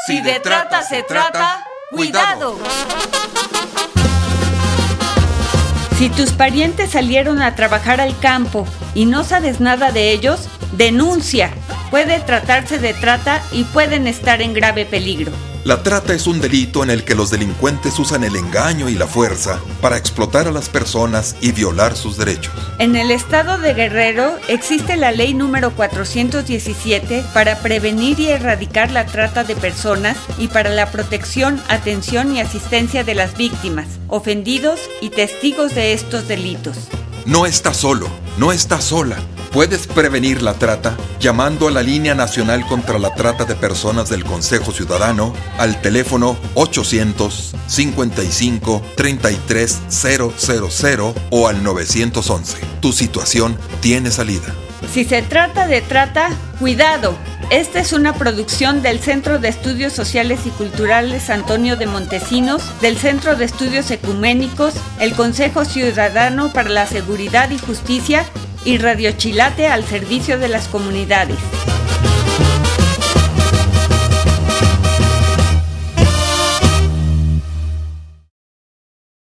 Si de trata se trata, ¡cuidado! Si tus parientes salieron a trabajar al campo y no sabes nada de ellos, denuncia. Puede tratarse de trata y pueden estar en grave peligro. La trata es un delito en el que los delincuentes usan el engaño y la fuerza para explotar a las personas y violar sus derechos. En el estado de Guerrero existe la ley número 417 para prevenir y erradicar la trata de personas y para la protección, atención y asistencia de las víctimas, ofendidos y testigos de estos delitos. No estás solo, no estás sola. Puedes prevenir la trata llamando a la Línea Nacional contra la Trata de Personas del Consejo Ciudadano al teléfono 800-55-33-000 o al 911. Tu situación tiene salida. Si se trata de trata, ¡cuidado! Esta es una producción del Centro de Estudios Sociales y Culturales Antonio de Montesinos, del Centro de Estudios Ecuménicos, el Consejo Ciudadano para la Seguridad y Justicia y Radio Chilate al servicio de las comunidades.